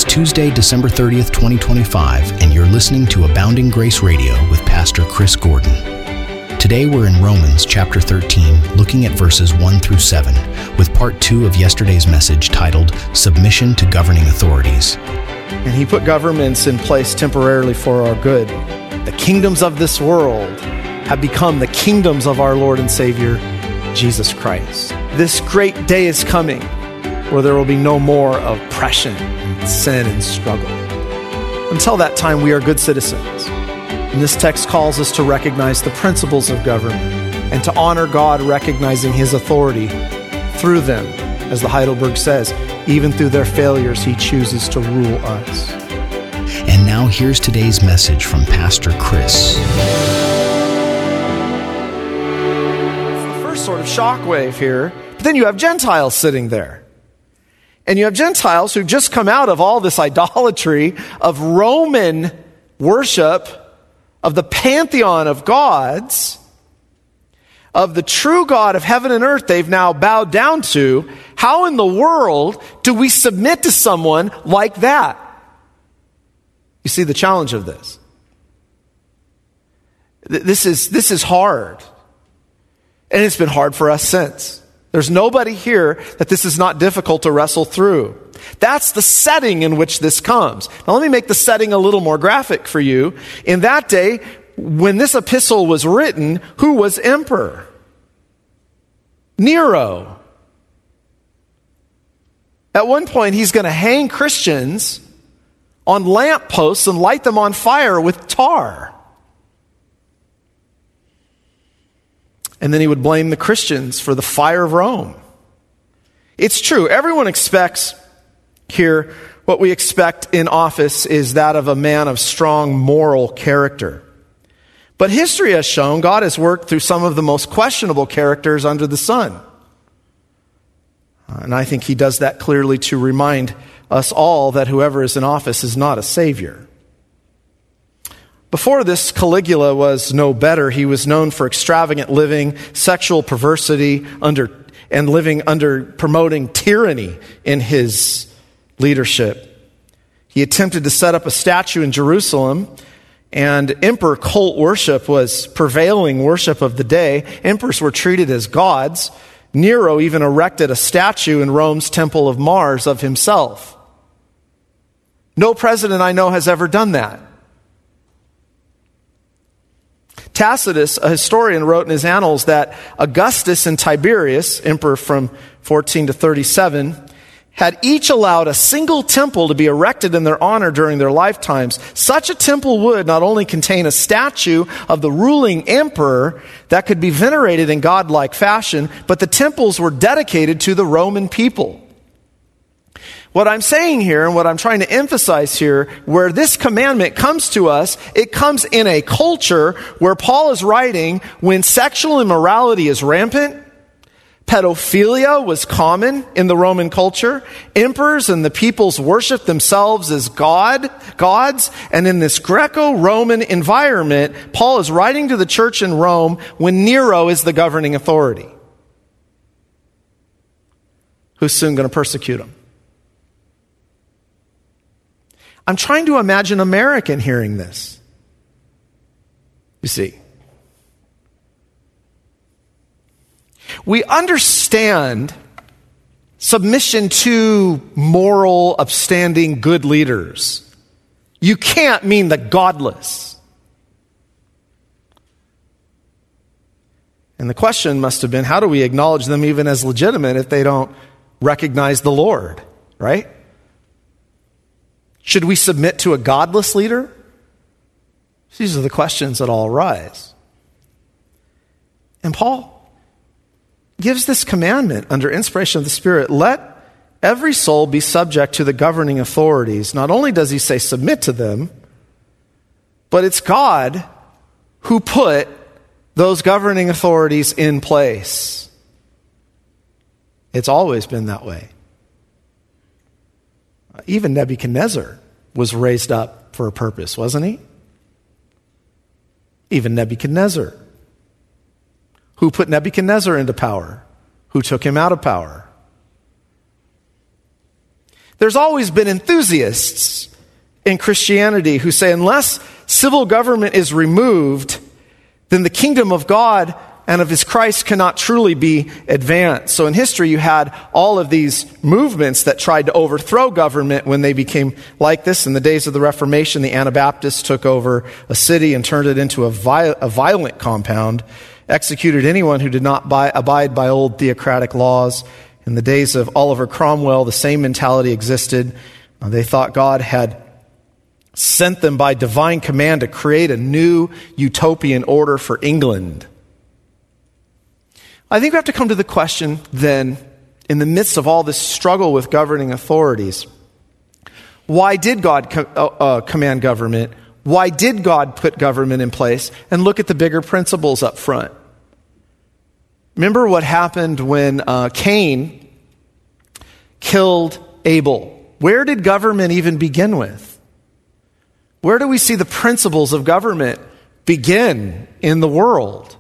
Tuesday, December 30th, 2025, and you're listening to Abounding Grace Radio with Pastor Chris Gordon. Today we're in Romans chapter 13, looking at verses 1 through 7, with part 2 of yesterday's message titled Submission to Governing Authorities. And he put governments in place temporarily for our good. The kingdoms of this world have become the kingdoms of our Lord and Savior, Jesus Christ. This great day is coming where there will be no more oppression and sin and struggle. Until that time, we are good citizens. And this text calls us to recognize the principles of government and to honor God, recognizing his authority through them. As the Heidelberg says, even through their failures, he chooses to rule us. And now here's today's message from Pastor Chris. It's the first sort of shockwave here, but then you have Gentiles sitting there. And you have Gentiles who've just come out of all this idolatry of Roman worship, of the pantheon of gods, of the true God of heaven and earth they've now bowed down to. How in the world do we submit to someone like that? You see the challenge of this. This is hard. And it's been hard for us since. There's nobody here that this is not difficult to wrestle through. That's the setting in which this comes. Now let me make the setting a little more graphic for you. In that day, when this epistle was written, who was emperor? Nero. At one point, he's going to hang Christians on lampposts and light them on fire with tar. And then he would blame the Christians for the fire of Rome. It's true. Everyone expects here, what we expect in office is that of a man of strong moral character. But history has shown God has worked through some of the most questionable characters under the sun. And I think he does that clearly to remind us all that whoever is in office is not a savior. Before this, Caligula was no better. He was known for extravagant living, sexual perversity, living under promoting tyranny in his leadership. He attempted to set up a statue in Jerusalem, and emperor cult worship was prevailing worship of the day. Emperors were treated as gods. Nero even erected a statue in Rome's Temple of Mars of himself. No president I know has ever done that. Tacitus, a historian, wrote in his annals that Augustus and Tiberius, emperor from 14 to 37, had each allowed a single temple to be erected in their honor during their lifetimes. Such a temple would not only contain a statue of the ruling emperor that could be venerated in godlike fashion, but the temples were dedicated to the Roman people. What I'm saying here and what I'm trying to emphasize here, where this commandment comes to us, it comes in a culture where Paul is writing when sexual immorality is rampant, pedophilia was common in the Roman culture, emperors and the peoples worshiped themselves as gods, and in this Greco-Roman environment, Paul is writing to the church in Rome when Nero is the governing authority, who's soon going to persecute him. I'm trying to imagine an American hearing this. You see, we understand submission to moral, upstanding, good leaders. You can't mean the godless. And the question must have been, how do we acknowledge them even as legitimate if they don't recognize the Lord, right? Should we submit to a godless leader? These are the questions that all arise. And Paul gives this commandment under inspiration of the Spirit. Let every soul be subject to the governing authorities. Not only does he say submit to them, but it's God who put those governing authorities in place. It's always been that way. Even Nebuchadnezzar was raised up for a purpose, wasn't he? Even Nebuchadnezzar. Who put Nebuchadnezzar into power? Who took him out of power? There's always been enthusiasts in Christianity who say unless civil government is removed, then the kingdom of God and of his Christ cannot truly be advanced. So in history, you had all of these movements that tried to overthrow government when they became like this. In the days of the Reformation, the Anabaptists took over a city and turned it into a violent compound, executed anyone who did not abide by old theocratic laws. In the days of Oliver Cromwell, the same mentality existed. They thought God had sent them by divine command to create a new utopian order for England. I think we have to come to the question then, in the midst of all this struggle with governing authorities, why did God command government? Why did God put government in place? And look at the bigger principles up front. Remember what happened when Cain killed Abel? Where did government even begin with? Where do we see the principles of government begin in the world?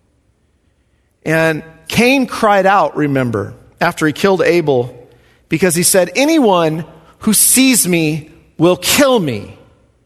And Cain cried out, remember, after he killed Abel, because he said, anyone who sees me will kill me.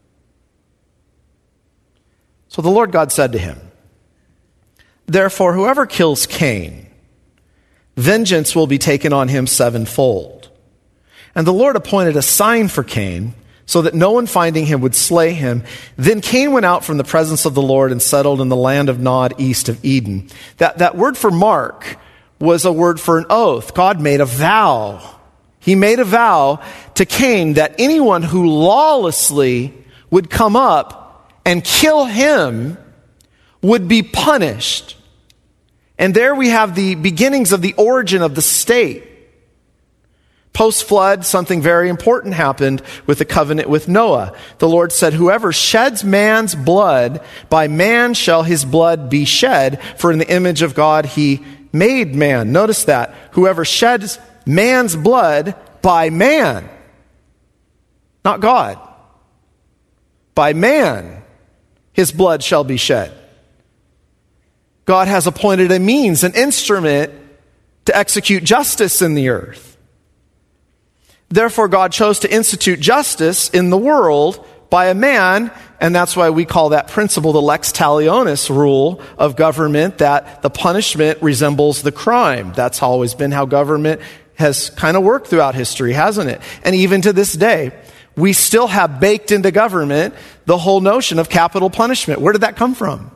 So the Lord God said to him, therefore, whoever kills Cain, vengeance will be taken on him sevenfold. And the Lord appointed a sign for Cain, so that no one finding him would slay him. Then Cain went out from the presence of the Lord and settled in the land of Nod, east of Eden. That word for mark was a word for an oath. God made a vow. He made a vow to Cain that anyone who lawlessly would come up and kill him would be punished. And there we have the beginnings of the origin of the state. Post-flood, something very important happened with the covenant with Noah. The Lord said, whoever sheds man's blood, by man shall his blood be shed, for in the image of God he made man. Notice that. Whoever sheds man's blood, by man, not God, by man, his blood shall be shed. God has appointed a means, an instrument to execute justice in the earth. Therefore, God chose to institute justice in the world by a man, and that's why we call that principle the lex talionis rule of government, that the punishment resembles the crime. That's always been how government has kind of worked throughout history, hasn't it? And even to this day, we still have baked into government the whole notion of capital punishment. Where did that come from?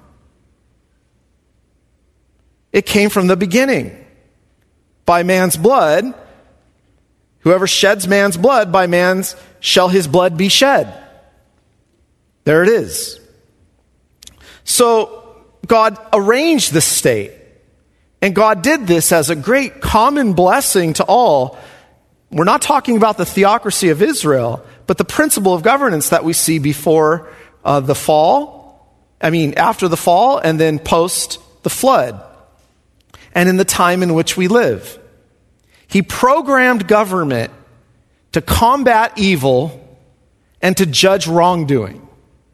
It came from the beginning. By man's blood, whoever sheds man's blood, by man's shall his blood be shed. There it is. So God arranged the state. And God did this as a great common blessing to all. We're not talking about the theocracy of Israel, but the principle of governance that we see before the fall. After the fall and then post the flood. And in the time in which we live. He programmed government to combat evil and to judge wrongdoing,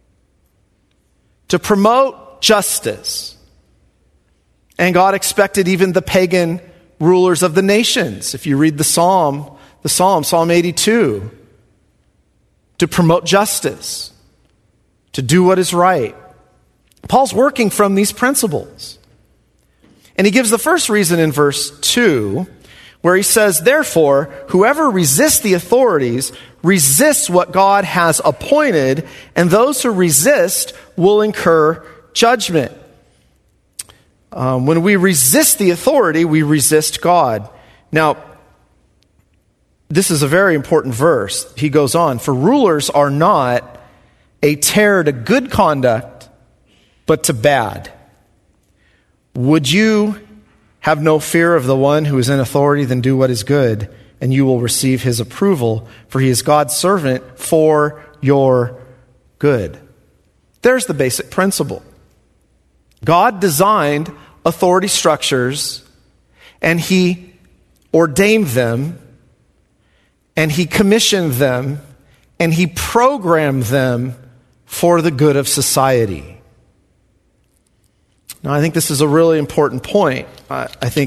to promote justice. And God expected even the pagan rulers of the nations, if you read the Psalm 82, to promote justice, to do what is right. Paul's working from these principles. And he gives the first reason in verse 2, where he says, therefore, whoever resists the authorities resists what God has appointed, and those who resist will incur judgment. When we resist the authority, we resist God. Now, this is a very important verse. He goes on, for rulers are not a terror to good conduct, but to bad. Would you have no fear of the one who is in authority, then do what is good, and you will receive his approval, for he is God's servant for your good. There's the basic principle. God designed authority structures, and he ordained them, and he commissioned them, and he programmed them for the good of society. Now, I think this is a really important point. I think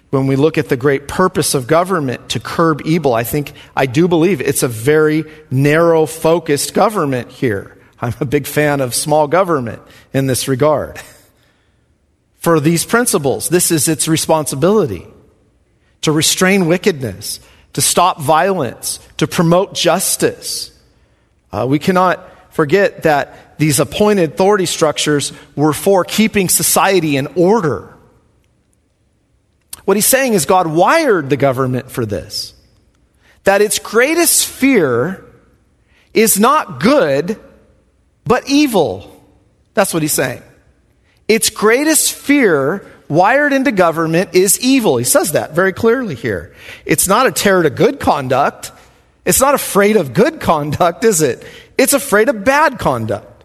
when we look at the great purpose of government to curb evil, I do believe it's a very narrow-focused government here. I'm a big fan of small government in this regard. For these principles, this is its responsibility: to restrain wickedness, to stop violence, to promote justice. We cannot forget that these appointed authority structures were for keeping society in order. What he's saying is God wired the government for this. That its greatest fear is not good, but evil. That's what he's saying. Its greatest fear wired into government is evil. He says that very clearly here. It's not a terror to good conduct. It's not afraid of good conduct, is it? It's afraid of bad conduct.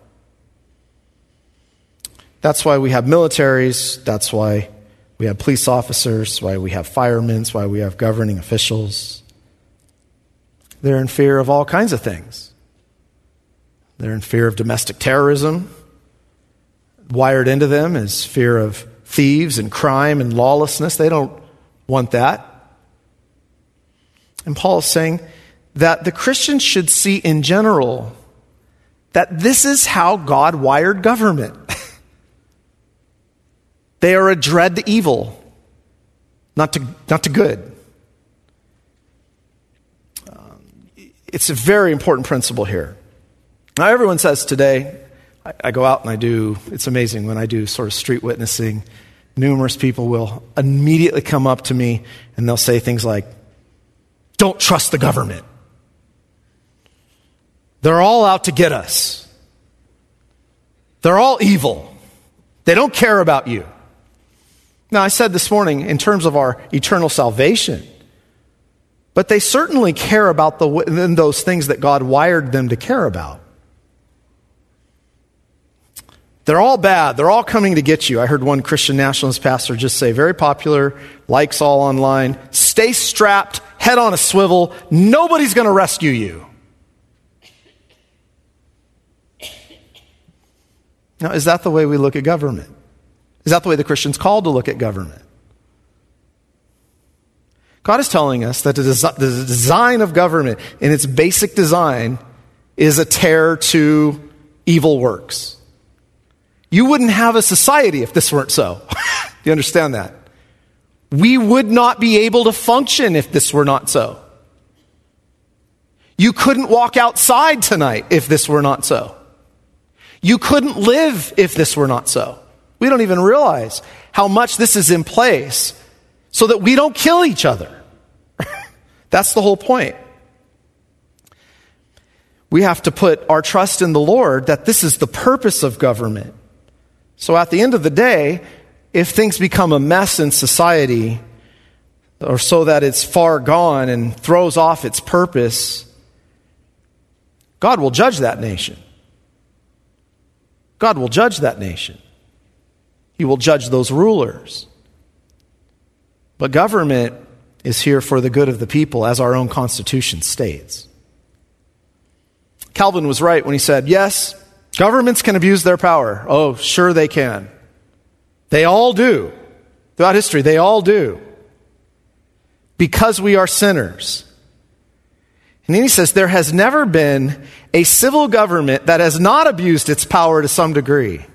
That's why we have militaries. That's why we have police officers, why we have firemen, why we have governing officials. They're in fear of all kinds of things. They're in fear of domestic terrorism. Wired into them is fear of thieves and crime and lawlessness. They don't want that. And Paul is saying that the Christians should see in general that this is how God wired government. They are a dread to evil, not to good. It's a very important principle here. Now, everyone says today, I go out and it's amazing when I do sort of street witnessing, numerous people will immediately come up to me and they'll say things like, "Don't trust the government. They're all out to get us. They're all evil. They don't care about you." Now, I said this morning in terms of our eternal salvation, but they certainly care about those things that God wired them to care about. They're all bad. They're all coming to get you. I heard one Christian nationalist pastor just say, very popular, likes all online, "Stay strapped, head on a swivel. Nobody's going to rescue you." Now, is that the way we look at government? Is that the way the Christian's called to look at government? God is telling us that the design of government in its basic design is a terror to evil works. You wouldn't have a society if this weren't so. You understand that? We would not be able to function if this were not so. You couldn't walk outside tonight if this were not so. You couldn't live if this were not so. We don't even realize how much this is in place so that we don't kill each other. That's the whole point. We have to put our trust in the Lord that this is the purpose of government. So at the end of the day, if things become a mess in society, or so that it's far gone and throws off its purpose, God will judge that nation. God will judge that nation. He will judge those rulers. But government is here for the good of the people, as our own Constitution states. Calvin was right when he said, yes, governments can abuse their power. Oh, sure they can. They all do. Throughout history, they all do. Because we are sinners. And then he says, there has never been a civil government that has not abused its power to some degree.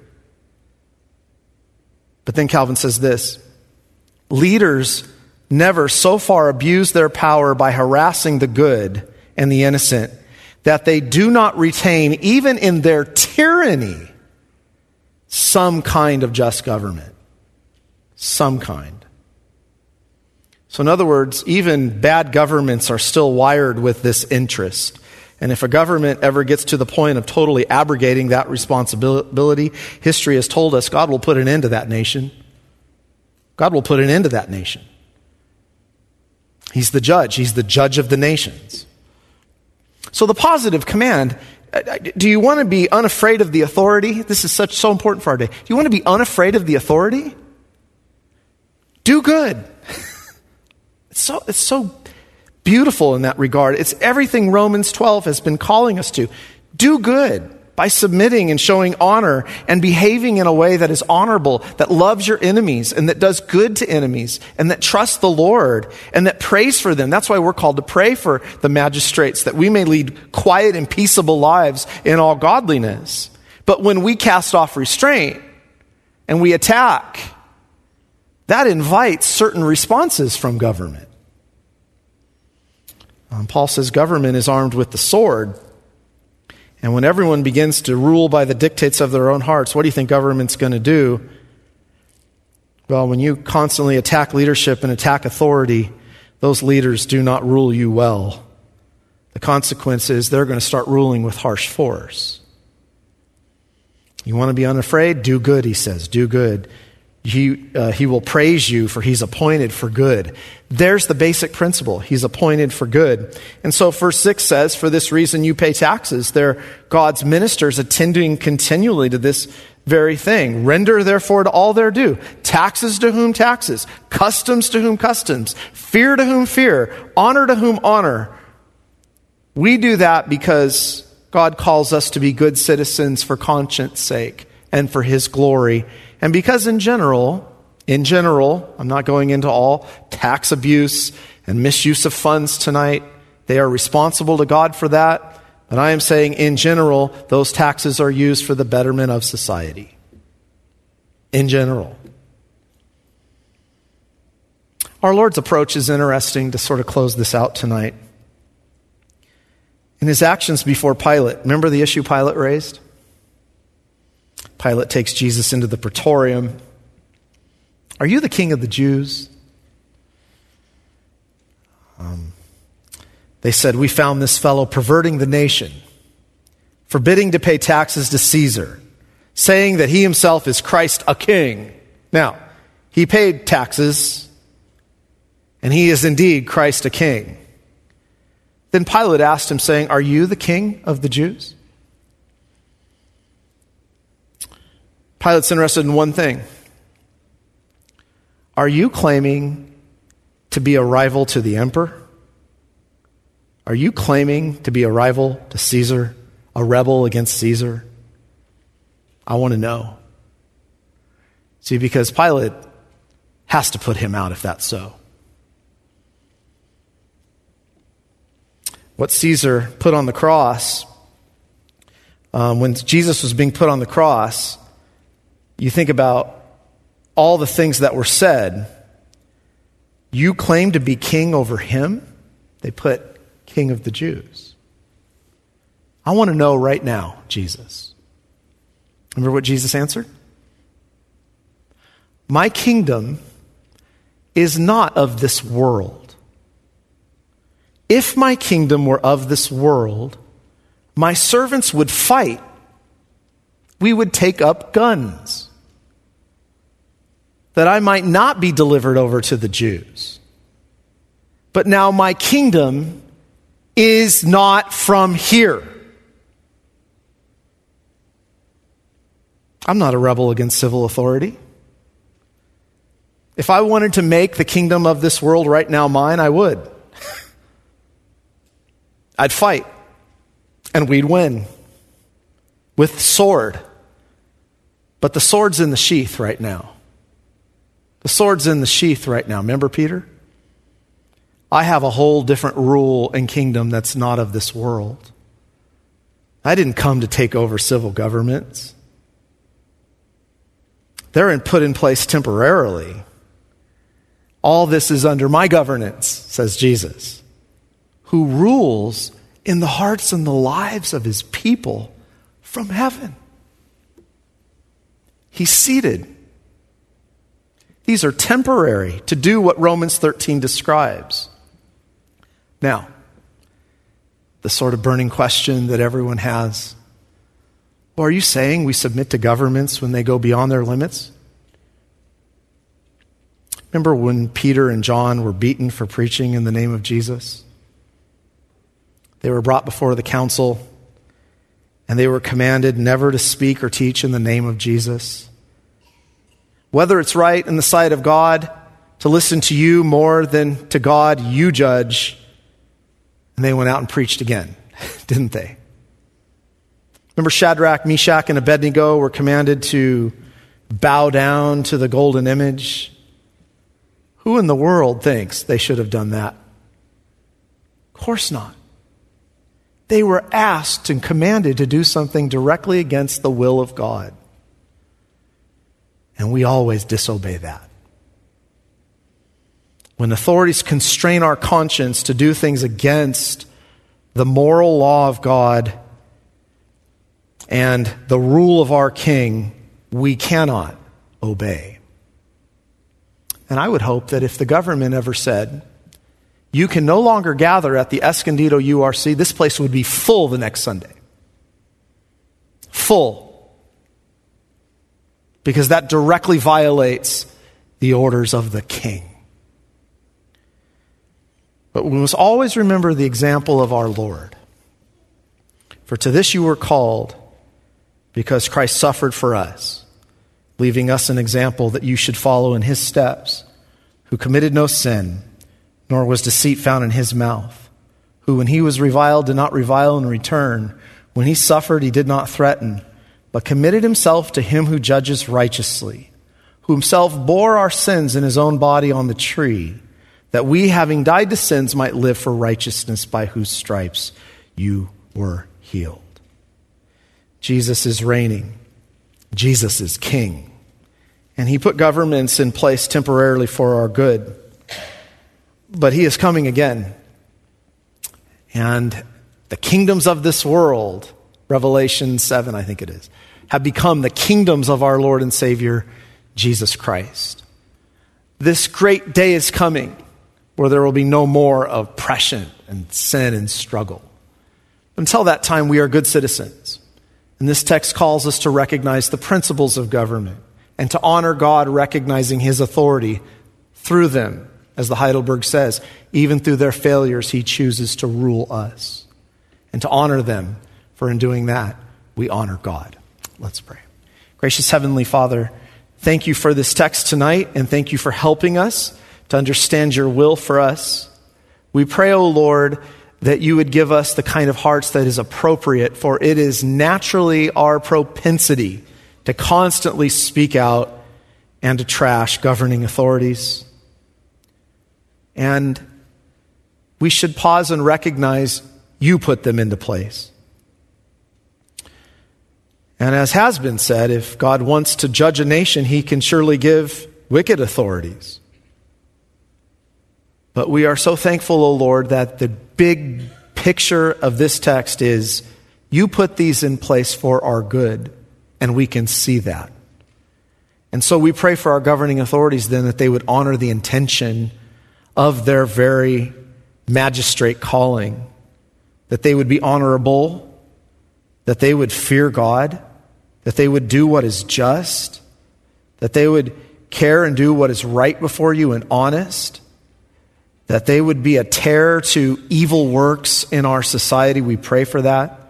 But then Calvin says this, leaders never so far abuse their power by harassing the good and the innocent that they do not retain, even in their tyranny, some kind of just government. Some kind. So in other words, even bad governments are still wired with this interest. And if a government ever gets to the point of totally abrogating that responsibility, history has told us God will put an end to that nation. God will put an end to that nation. He's the judge. He's the judge of the nations. So the positive command, do you want to be unafraid of the authority? This is so important for our day. Do you want to be unafraid of the authority? Do good. It's so beautiful in that regard. It's everything Romans 12 has been calling us to. Do good. by submitting and showing honor and behaving in a way that is honorable, that loves your enemies and that does good to enemies and that trusts the Lord and that prays for them. That's why we're called to pray for the magistrates, that we may lead quiet and peaceable lives in all godliness. But when we cast off restraint and we attack, that invites certain responses from government. Paul says government is armed with the sword. And when everyone begins to rule by the dictates of their own hearts, what do you think government's going to do? Well, when you constantly attack leadership and attack authority, those leaders do not rule you well. The consequence is they're going to start ruling with harsh force. You want to be unafraid? Do good, he says. Do good. He will praise you, for he's appointed for good. There's the basic principle. He's appointed for good. And so verse 6 says, for this reason you pay taxes. They're God's ministers attending continually to this very thing. Render therefore to all their due. Taxes to whom taxes. Customs to whom customs. Fear to whom fear. Honor to whom honor. We do that because God calls us to be good citizens for conscience sake and for his glory. And because in general, I'm not going into all tax abuse and misuse of funds tonight. They are responsible to God for that. But I am saying in general, those taxes are used for the betterment of society. In general. Our Lord's approach is interesting to sort of close this out tonight. In his actions before Pilate, remember the issue Pilate raised? Pilate takes Jesus into the praetorium. Are you the king of the Jews? They said, we found this fellow perverting the nation, forbidding to pay taxes to Caesar, saying that he himself is Christ a king. Now, he paid taxes, and he is indeed Christ a king. Then Pilate asked him, saying, are you the king of the Jews? Pilate's interested in one thing. Are you claiming to be a rival to the emperor? Are you claiming to be a rival to Caesar, a rebel against Caesar? I want to know. See, because Pilate has to put him out if that's so. What Caesar put on the cross, when Jesus was being put on the cross, you think about all the things that were said. You claim to be king over him? They put King of the Jews. I want to know right now, Jesus. Remember what Jesus answered? My kingdom is not of this world. If my kingdom were of this world, my servants would fight. We would take up guns, that I might not be delivered over to the Jews. But now my kingdom is not from here. I'm not a rebel against civil authority. If I wanted to make the kingdom of this world right now mine, I would. I'd fight, and we'd win with sword. But the sword's in the sheath right now. The sword's in the sheath right now. Remember Peter? I have a whole different rule and kingdom that's not of this world. I didn't come to take over civil governments. They're put in place temporarily. All this is under my governance, says Jesus, who rules in the hearts and the lives of his people from heaven. He's seated. These are temporary to do what Romans 13 describes. Now, the sort of burning question that everyone has, well, are you saying we submit to governments when they go beyond their limits? Remember when Peter and John were beaten for preaching in the name of Jesus? They were brought before the council, and they were commanded never to speak or teach in the name of Jesus. Whether it's right in the sight of God to listen to you more than to God, you judge. And they went out and preached again, didn't they? Remember Shadrach, Meshach, and Abednego were commanded to bow down to the golden image? Who in the world thinks they should have done that? Of course not. They were asked and commanded to do something directly against the will of God. And we always disobey that. When authorities constrain our conscience to do things against the moral law of God and the rule of our King, we cannot obey. And I would hope that if the government ever said, you can no longer gather at the Escondido URC, this place would be full the next Sunday. Full. Because that directly violates the orders of the King. But we must always remember the example of our Lord. For to this you were called, because Christ suffered for us, leaving us an example that you should follow in his steps, who committed no sin, nor was deceit found in his mouth, who when he was reviled did not revile in return, when he suffered he did not threaten, but committed himself to him who judges righteously, who himself bore our sins in his own body on the tree, that we, having died to sins, might live for righteousness, by whose stripes you were healed. Jesus is reigning. Jesus is king. And he put governments in place temporarily for our good. But he is coming again. And the kingdoms of this world, Revelation 7, I think it is, have become the kingdoms of our Lord and Savior, Jesus Christ. This great day is coming where there will be no more oppression and sin and struggle. Until that time, we are good citizens. And this text calls us to recognize the principles of government and to honor God, recognizing his authority through them. As the Heidelberg says, even through their failures, he chooses to rule us. And to honor them, for in doing that, we honor God. Let's pray. Gracious Heavenly Father, thank you for this text tonight, and thank you for helping us to understand your will for us. We pray, O Lord, that you would give us the kind of hearts that is appropriate, for it is naturally our propensity to constantly speak out and to trash governing authorities. And we should pause and recognize you put them into place. And as has been said, if God wants to judge a nation, he can surely give wicked authorities. But we are so thankful, O Lord, that the big picture of this text is you put these in place for our good, and we can see that. And so we pray for our governing authorities then that they would honor the intention of their very magistrate calling, that they would be honorable, that they would fear God, that they would do what is just, that they would care and do what is right before you and honest, that they would be a terror to evil works in our society. We pray for that.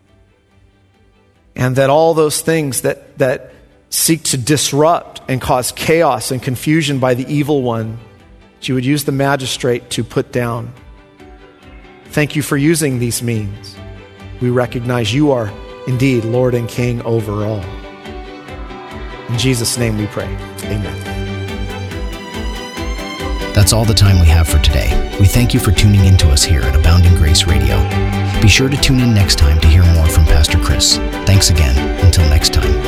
And that all those things that seek to disrupt and cause chaos and confusion by the evil one, that you would use the magistrate to put down. Thank you for using these means. We recognize you are indeed Lord and King over all. In Jesus' name we pray. Amen. That's all the time we have for today. We thank you for tuning in to us here at Abounding Grace Radio. Be sure to tune in next time to hear more from Pastor Chris. Thanks again. Until next time.